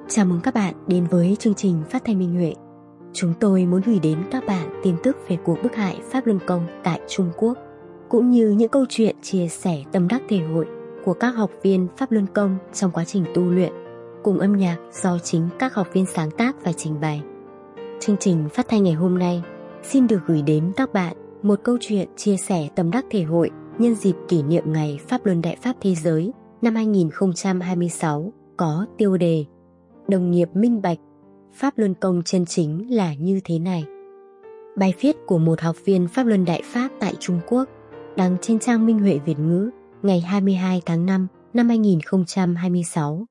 Chào mừng các bạn đến với chương trình Phát thanh Minh Huệ. Chúng tôi muốn gửi đến các bạn tin tức về cuộc bức hại Pháp Luân Công tại Trung Quốc, cũng như những câu chuyện chia sẻ tâm đắc thể hội của các học viên Pháp Luân Công trong quá trình tu luyện, cùng âm nhạc do chính các học viên sáng tác và trình bày. Chương trình phát thanh ngày hôm nay xin được gửi đến các bạn một câu chuyện chia sẻ tâm đắc thể hội nhân dịp kỷ niệm ngày Pháp Luân Đại Pháp Thế Giới năm 2026 có tiêu đề Đồng nghiệp minh bạch, Pháp Luân Công chân chính là như thế này. Bài viết của một học viên Pháp Luân Đại Pháp tại Trung Quốc đăng trên trang Minh Huệ Việt ngữ ngày 22 tháng 5 năm 2026.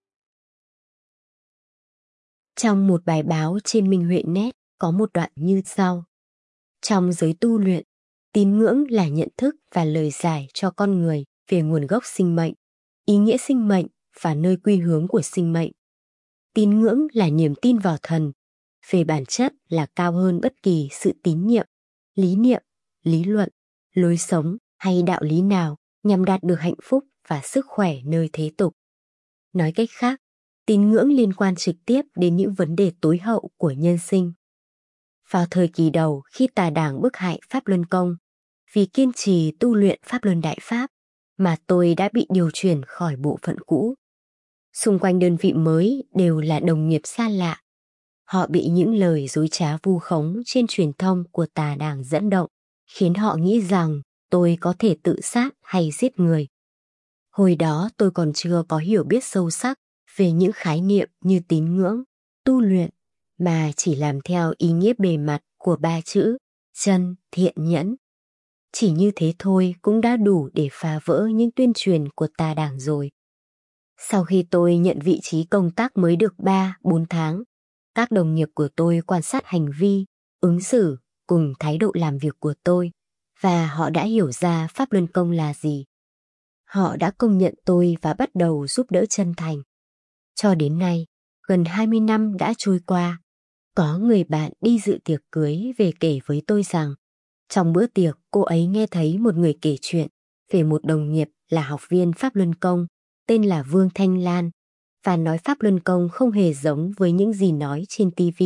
Trong một bài báo trên Minh Huệ Net có một đoạn như sau. Trong giới tu luyện, tín ngưỡng là nhận thức và lời giải cho con người về nguồn gốc sinh mệnh, ý nghĩa sinh mệnh và nơi quy hướng của sinh mệnh. Tín ngưỡng là niềm tin vào thần, về bản chất là cao hơn bất kỳ sự tín nhiệm, lý luận, lối sống hay đạo lý nào nhằm đạt được hạnh phúc và sức khỏe nơi thế tục. Nói cách khác, tín ngưỡng liên quan trực tiếp đến những vấn đề tối hậu của nhân sinh. Vào thời kỳ đầu khi tà đảng bức hại Pháp Luân Công, vì kiên trì tu luyện Pháp Luân Đại Pháp mà tôi đã bị điều chuyển khỏi bộ phận cũ. Xung quanh đơn vị mới đều là đồng nghiệp xa lạ. Họ bị những lời dối trá vu khống trên truyền thông của tà đảng dẫn động, khiến họ nghĩ rằng tôi có thể tự sát hay giết người. Hồi đó tôi còn chưa có hiểu biết sâu sắc về những khái niệm như tín ngưỡng, tu luyện, mà chỉ làm theo ý nghĩa bề mặt của ba chữ chân, thiện, nhẫn. Chỉ như thế thôi cũng đã đủ để phá vỡ những tuyên truyền của tà đảng rồi. Sau khi tôi nhận vị trí công tác mới được 3-4 tháng, các đồng nghiệp của tôi quan sát hành vi, ứng xử cùng thái độ làm việc của tôi và họ đã hiểu ra Pháp Luân Công là gì. Họ đã công nhận tôi và bắt đầu giúp đỡ chân thành. Cho đến nay, gần 20 năm đã trôi qua, có người bạn đi dự tiệc cưới về kể với tôi rằng trong bữa tiệc cô ấy nghe thấy một người kể chuyện về một đồng nghiệp là học viên Pháp Luân Công tên là Vương Thanh Lan và nói Pháp Luân Công không hề giống với những gì nói trên TV.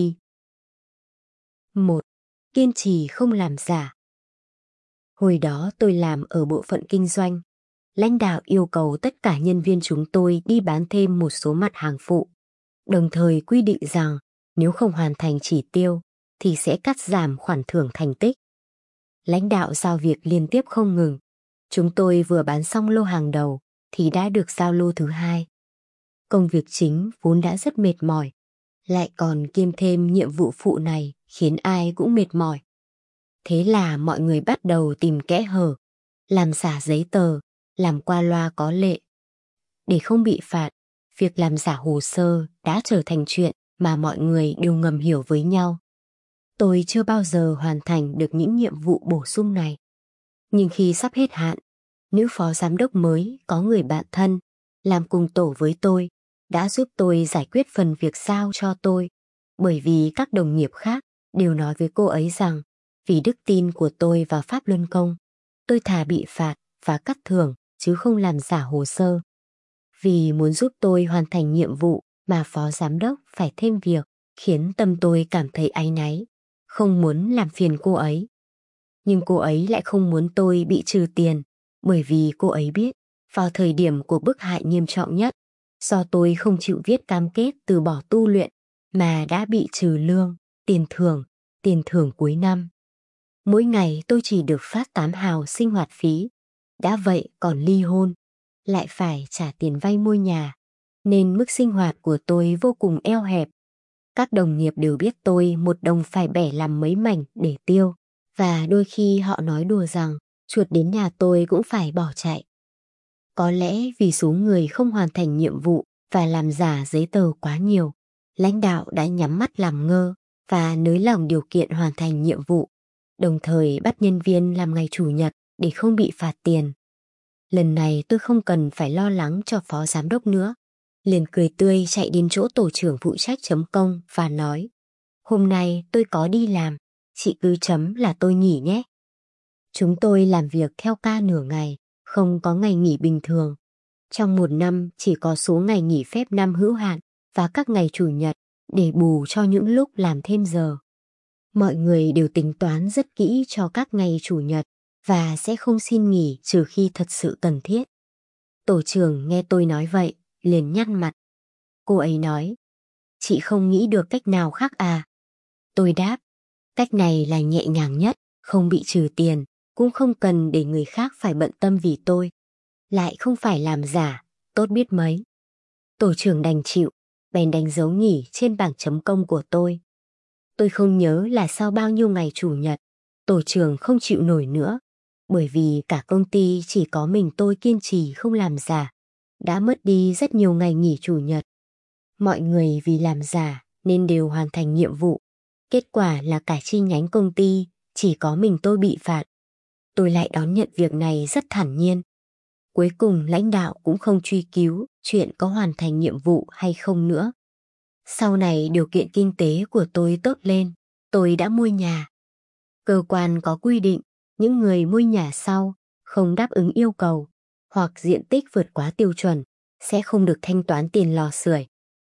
1. Kiên trì không làm giả. Hồi đó tôi làm ở bộ phận kinh doanh. Lãnh đạo yêu cầu tất cả nhân viên chúng tôi đi bán thêm một số mặt hàng phụ, đồng thời quy định rằng nếu không hoàn thành chỉ tiêu thì sẽ cắt giảm khoản thưởng thành tích. Lãnh đạo giao việc liên tiếp không ngừng. Chúng tôi vừa bán xong lô hàng đầu thì đã được giao lô thứ hai. Công việc chính vốn đã rất mệt mỏi, lại còn kiêm thêm nhiệm vụ phụ này khiến ai cũng mệt mỏi. Thế là mọi người bắt đầu tìm kẽ hở, làm giả giấy tờ, làm qua loa có lệ. Để không bị phạt, việc làm giả hồ sơ đã trở thành chuyện mà mọi người đều ngầm hiểu với nhau. Tôi chưa bao giờ hoàn thành được những nhiệm vụ bổ sung này. Nhưng khi sắp hết hạn, nữ phó giám đốc mới có người bạn thân, làm cùng tổ với tôi, đã giúp tôi giải quyết phần việc giao cho tôi, bởi vì các đồng nghiệp khác đều nói với cô ấy rằng vì đức tin của tôi vào Pháp Luân Công, tôi thà bị phạt và cắt thưởng chứ không làm giả hồ sơ. Vì muốn giúp tôi hoàn thành nhiệm vụ mà phó giám đốc phải thêm việc, khiến tâm tôi cảm thấy áy náy, không muốn làm phiền cô ấy. Nhưng cô ấy lại không muốn tôi bị trừ tiền, bởi vì cô ấy biết vào thời điểm của bức hại nghiêm trọng nhất, do tôi không chịu viết cam kết từ bỏ tu luyện mà đã bị trừ lương, tiền thưởng cuối năm. Mỗi ngày tôi chỉ được phát 8 hào sinh hoạt phí, đã vậy còn ly hôn, lại phải trả tiền vay mua nhà, nên mức sinh hoạt của tôi vô cùng eo hẹp. Các đồng nghiệp đều biết tôi một đồng phải bẻ làm mấy mảnh để tiêu, và đôi khi họ nói đùa rằng chuột đến nhà tôi cũng phải bỏ chạy. Có lẽ vì số người không hoàn thành nhiệm vụ và làm giả giấy tờ quá nhiều, lãnh đạo đã nhắm mắt làm ngơ và nới lỏng điều kiện hoàn thành nhiệm vụ, đồng thời bắt nhân viên làm ngày chủ nhật để không bị phạt tiền. Lần này tôi không cần phải lo lắng cho phó giám đốc nữa, liền cười tươi chạy đến chỗ tổ trưởng phụ trách chấm công và nói: hôm nay tôi có đi làm, chị cứ chấm là tôi nghỉ nhé. Chúng tôi làm việc theo ca nửa ngày, không có ngày nghỉ bình thường. Trong một năm chỉ có số ngày nghỉ phép năm hữu hạn và các ngày chủ nhật để bù cho những lúc làm thêm giờ. Mọi người đều tính toán rất kỹ cho các ngày chủ nhật và sẽ không xin nghỉ trừ khi thật sự cần thiết. Tổ trưởng nghe tôi nói vậy, liền nhăn mặt. Cô ấy nói, chị không nghĩ được cách nào khác à? Tôi đáp, cách này là nhẹ nhàng nhất, không bị trừ tiền, cũng không cần để người khác phải bận tâm vì tôi. Lại không phải làm giả, tốt biết mấy. Tổ trưởng đành chịu, bèn đánh dấu nghỉ trên bảng chấm công của tôi. Tôi không nhớ là sau bao nhiêu ngày chủ nhật, tổ trưởng không chịu nổi nữa, bởi vì cả công ty chỉ có mình tôi kiên trì không làm giả, đã mất đi rất nhiều ngày nghỉ chủ nhật. Mọi người vì làm giả nên đều hoàn thành nhiệm vụ. Kết quả là cả chi nhánh công ty chỉ có mình tôi bị phạt. Tôi lại đón nhận việc này rất thản nhiên. Cuối cùng lãnh đạo cũng không truy cứu chuyện có hoàn thành nhiệm vụ hay không nữa. Sau này điều kiện kinh tế của tôi tốt lên, tôi đã mua nhà. Cơ quan có quy định, những người mua nhà sau không đáp ứng yêu cầu hoặc diện tích vượt quá tiêu chuẩn sẽ không được thanh toán tiền lò sưởi.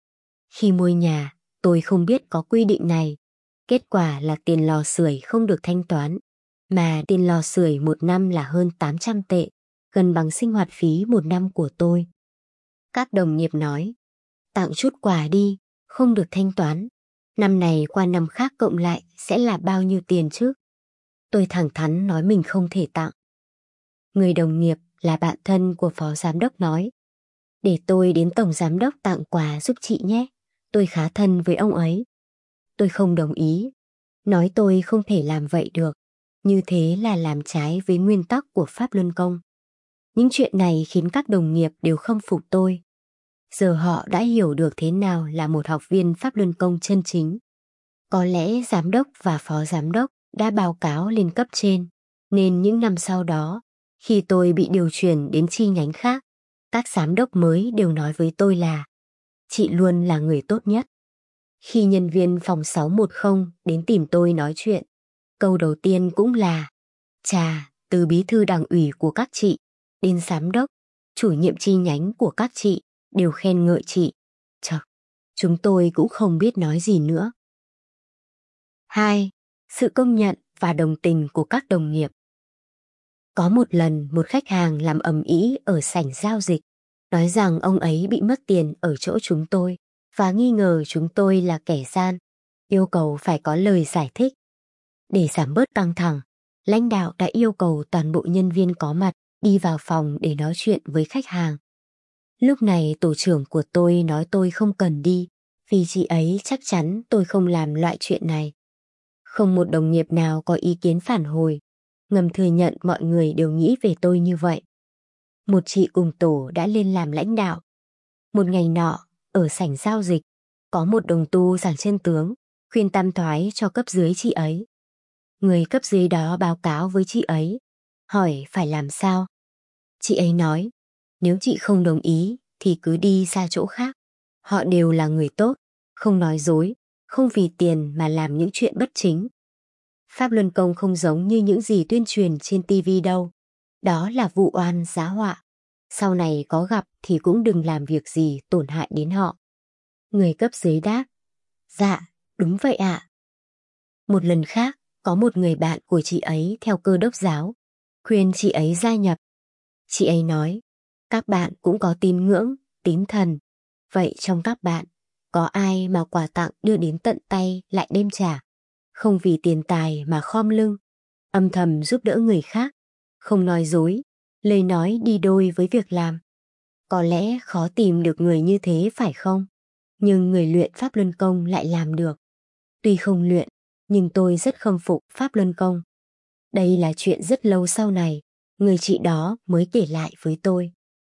Khi mua nhà, tôi không biết có quy định này. Kết quả là tiền lò sưởi không được thanh toán, mà tiền lò sưởi một năm là hơn 800 tệ, gần bằng sinh hoạt phí một năm của tôi. Các đồng nghiệp nói, tặng chút quà đi, không được thanh toán. Năm này qua năm khác cộng lại sẽ là bao nhiêu tiền chứ? Tôi thẳng thắn nói mình không thể tặng. Người đồng nghiệp là bạn thân của phó giám đốc nói, để tôi đến tổng giám đốc tặng quà giúp chị nhé, tôi khá thân với ông ấy. Tôi không đồng ý, nói tôi không thể làm vậy được, như thế là làm trái với nguyên tắc của Pháp Luân Công. Những chuyện này khiến các đồng nghiệp đều khâm phục tôi. Giờ họ đã hiểu được thế nào là một học viên Pháp Luân Công chân chính. Có lẽ giám đốc và phó giám đốc đã báo cáo lên cấp trên, nên những năm sau đó, khi tôi bị điều chuyển đến chi nhánh khác, các giám đốc mới đều nói với tôi là chị luôn là người tốt nhất. Khi nhân viên phòng 610 đến tìm tôi nói chuyện, câu đầu tiên cũng là chà, từ bí thư đảng ủy của các chị đến giám đốc, chủ nhiệm chi nhánh của các chị đều khen ngợi chị. Chật, chúng tôi cũng không biết nói gì nữa. 2. Sự công nhận và đồng tình của các đồng nghiệp. Có một lần một khách hàng làm ầm ĩ ở sảnh giao dịch, nói rằng ông ấy bị mất tiền ở chỗ chúng tôi và nghi ngờ chúng tôi là kẻ gian, yêu cầu phải có lời giải thích. Để giảm bớt căng thẳng, lãnh đạo đã yêu cầu toàn bộ nhân viên có mặt đi vào phòng để nói chuyện với khách hàng. Lúc này tổ trưởng của tôi nói tôi không cần đi, vì chị ấy chắc chắn tôi không làm loại chuyện này. Không một đồng nghiệp nào có ý kiến phản hồi, ngầm thừa nhận mọi người đều nghĩ về tôi như vậy. Một chị cùng tổ đã lên làm lãnh đạo. Một ngày nọ, ở sảnh giao dịch, có một đồng tu giảng chân tướng, khuyên tam thoái cho cấp dưới chị ấy. Người cấp dưới đó báo cáo với chị ấy, hỏi phải làm sao. Chị ấy nói, nếu chị không đồng ý thì cứ đi ra chỗ khác. Họ đều là người tốt, không nói dối, không vì tiền mà làm những chuyện bất chính. Pháp Luân Công không giống như những gì tuyên truyền trên TV đâu. Đó là vụ oan giá họa. Sau này có gặp thì cũng đừng làm việc gì tổn hại đến họ. Người cấp dưới đáp, dạ, đúng vậy ạ. Một lần khác, có một người bạn của chị ấy theo Cơ đốc giáo, khuyên chị ấy gia nhập. Chị ấy nói, các bạn cũng có tín ngưỡng, tín thần. Vậy trong các bạn, có ai mà quà tặng đưa đến tận tay lại đem trả? Không vì tiền tài mà khom lưng, âm thầm giúp đỡ người khác, không nói dối, lời nói đi đôi với việc làm. Có lẽ khó tìm được người như thế phải không? Nhưng người luyện Pháp Luân Công lại làm được. Tuy không luyện, nhưng tôi rất khâm phục Pháp Luân Công. Đây là chuyện rất lâu sau này, người chị đó mới kể lại với tôi.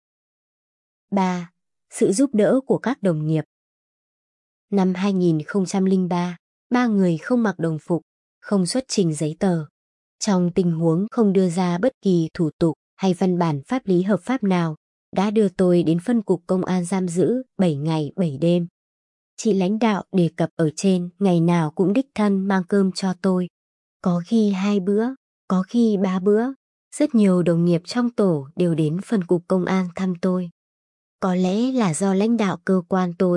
3. Sự giúp đỡ của các đồng nghiệp. Năm 2003, 3 người không mặc đồng phục, không xuất trình giấy tờ. Trong tình huống không đưa ra bất kỳ thủ tục hay văn bản pháp lý hợp pháp nào, đã đưa tôi đến phân cục công an giam giữ 7 ngày 7 đêm. Chị lãnh đạo đề cập ở trên ngày nào cũng đích thân mang cơm cho tôi. Có khi 2 bữa, có khi 3 bữa. Rất nhiều đồng nghiệp trong tổ đều đến phân cục công an thăm tôi. Có lẽ là do lãnh đạo cơ quan tôi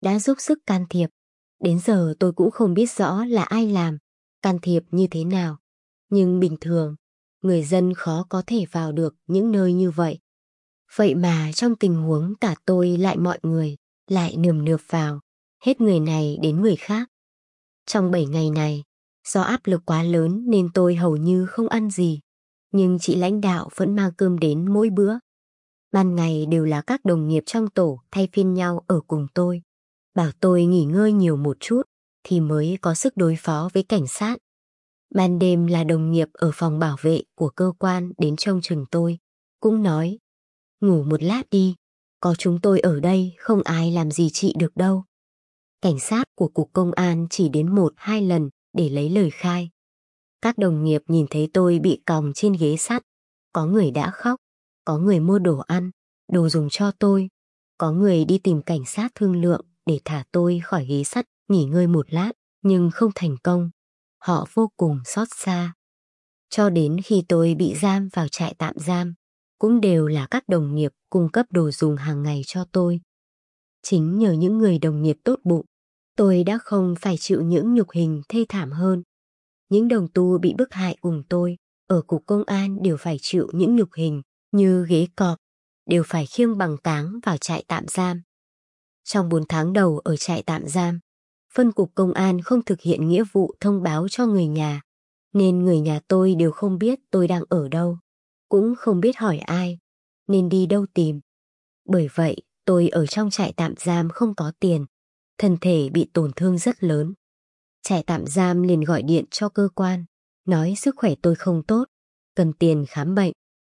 đã giúp sức can thiệp. Đến giờ tôi cũng không biết rõ là ai làm, can thiệp như thế nào. Nhưng bình thường, người dân khó có thể vào được những nơi như vậy. Vậy mà trong tình huống cả tôi lại mọi người lại nườm nượp vào, hết người này đến người khác. Trong 7 ngày này, do áp lực quá lớn nên tôi hầu như không ăn gì. Nhưng chị lãnh đạo vẫn mang cơm đến mỗi bữa. Ban ngày đều là các đồng nghiệp trong tổ thay phiên nhau ở cùng tôi. Bảo tôi nghỉ ngơi nhiều một chút thì mới có sức đối phó với cảnh sát. Ban đêm là đồng nghiệp ở phòng bảo vệ của cơ quan đến trông chừng tôi. Cũng nói, ngủ một lát đi, có chúng tôi ở đây không ai làm gì chị được đâu. Cảnh sát của cục công an chỉ đến 1-2 lần để lấy lời khai. Các đồng nghiệp nhìn thấy tôi bị còng trên ghế sắt. Có người đã khóc, có người mua đồ ăn, đồ dùng cho tôi. Có người đi tìm cảnh sát thương lượng để thả tôi khỏi ghế sắt nghỉ ngơi một lát, nhưng không thành công. Họ vô cùng xót xa. Cho đến khi tôi bị giam vào trại tạm giam, cũng đều là các đồng nghiệp cung cấp đồ dùng hàng ngày cho tôi. Chính nhờ những người đồng nghiệp tốt bụng, tôi đã không phải chịu những nhục hình thê thảm hơn. Những đồng tu bị bức hại cùng tôi ở cục công an đều phải chịu những nhục hình như ghế cọp, đều phải khiêng bằng táng vào trại tạm giam. Trong 4 tháng đầu ở trại tạm giam, phân cục công an không thực hiện nghĩa vụ thông báo cho người nhà, nên người nhà tôi đều không biết tôi đang ở đâu, cũng không biết hỏi ai, nên đi đâu tìm. Bởi vậy, tôi ở trong trại tạm giam không có tiền, thân thể bị tổn thương rất lớn. Trại tạm giam liền gọi điện cho cơ quan, nói sức khỏe tôi không tốt, cần tiền khám bệnh.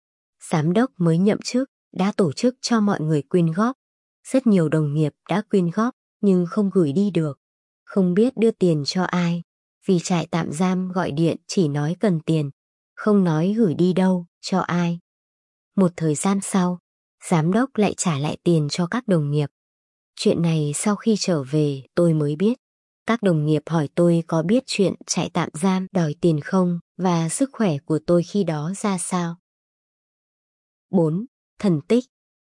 Giám đốc mới nhậm chức đã tổ chức cho mọi người quyên góp. Rất nhiều đồng nghiệp đã quyên góp nhưng không gửi đi được, không biết đưa tiền cho ai, vì trại tạm giam gọi điện chỉ nói cần tiền, không nói gửi đi đâu, cho ai. Một thời gian sau, giám đốc lại trả lại tiền cho các đồng nghiệp. Chuyện này sau khi trở về tôi mới biết. Các đồng nghiệp hỏi tôi có biết chuyện trại tạm giam đòi tiền không và sức khỏe của tôi khi đó ra sao. 4. Thần tích.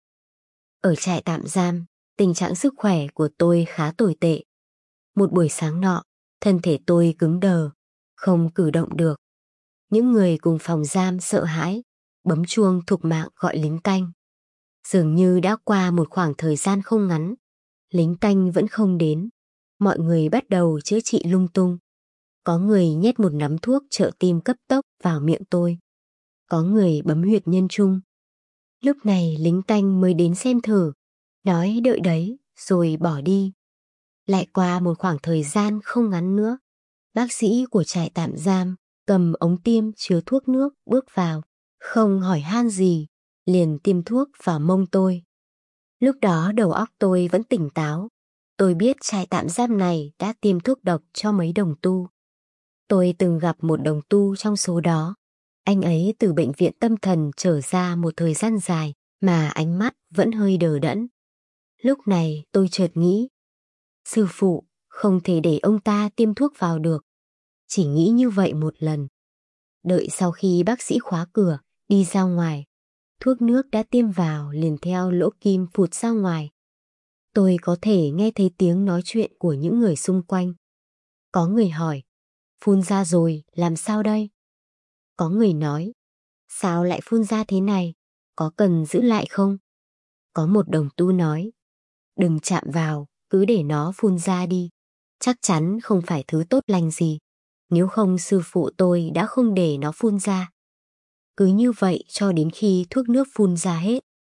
Ở trại tạm giam, tình trạng sức khỏe của tôi khá tồi tệ. Một buổi sáng nọ, thân thể tôi cứng đờ, không cử động được. Những người cùng phòng giam sợ hãi, bấm chuông thục mạng gọi lính canh. Dường như đã qua một khoảng thời gian không ngắn, lính canh vẫn không đến. Mọi người bắt đầu chữa trị lung tung. Có người nhét một nắm thuốc trợ tim cấp tốc vào miệng tôi. Có người bấm huyệt nhân trung. Lúc này lính canh mới đến xem thử, nói đợi đấy, rồi bỏ đi. Lại qua một khoảng thời gian không ngắn nữa, bác sĩ của trại tạm giam cầm ống tiêm chứa thuốc nước bước vào, không hỏi han gì, liền tiêm thuốc vào mông tôi. Lúc đó đầu óc tôi vẫn tỉnh táo. Tôi biết trại tạm giam này đã tiêm thuốc độc cho mấy đồng tu. Tôi từng gặp một đồng tu trong số đó. Anh ấy từ bệnh viện tâm thần trở ra một thời gian dài mà ánh mắt vẫn hơi đờ đẫn. Lúc này tôi chợt nghĩ, sư phụ không thể để ông ta tiêm thuốc vào được. Chỉ nghĩ như vậy một lần. Đợi sau khi bác sĩ khóa cửa, đi ra ngoài, thuốc nước đã tiêm vào liền theo lỗ kim phụt ra ngoài. Tôi có thể nghe thấy tiếng nói chuyện của những người xung quanh. Có người hỏi, phun ra rồi, làm sao đây? Có người nói, sao lại phun ra thế này? Có cần giữ lại không? Có một đồng tu nói, đừng chạm vào, cứ để nó phun ra đi. Chắc chắn không phải thứ tốt lành gì. Nếu không sư phụ tôi đã không để nó phun ra. Cứ như vậy cho đến khi thuốc nước phun ra hết.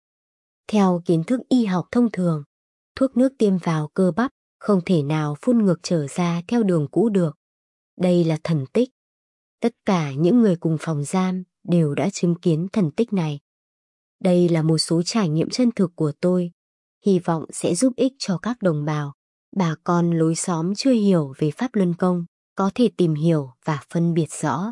Theo kiến thức y học thông thường, thuốc nước tiêm vào cơ bắp không thể nào phun ngược trở ra theo đường cũ được. Đây là thần tích. Tất cả những người cùng phòng giam đều đã chứng kiến thần tích này. Đây là một số trải nghiệm chân thực của tôi, hy vọng sẽ giúp ích cho các đồng bào, bà con lối xóm chưa hiểu về Pháp Luân Công, có thể tìm hiểu và phân biệt rõ.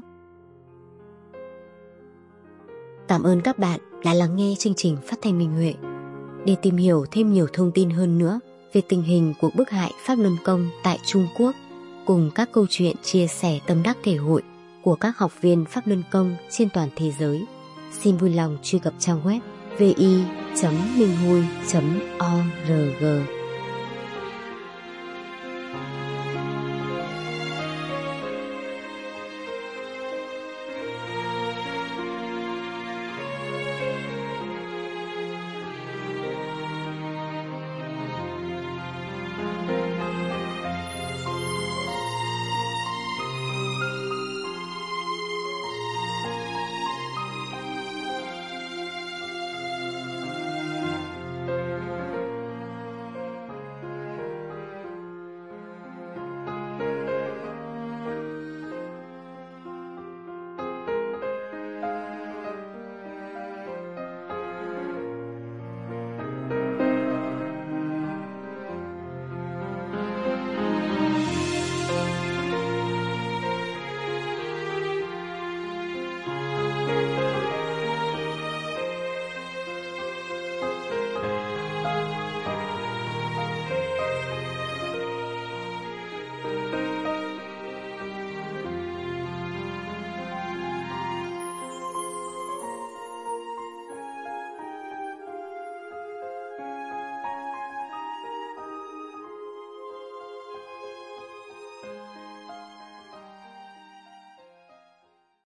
Cảm ơn các bạn đã lắng nghe chương trình Phát thanh Minh Huệ. Để tìm hiểu thêm nhiều thông tin hơn nữa về tình hình cuộc bức hại Pháp Luân Công tại Trung Quốc, cùng các câu chuyện chia sẻ tâm đắc thể hội của các học viên Pháp Luân Công trên toàn thế giới, xin vui lòng truy cập trang web vi.minhui.org.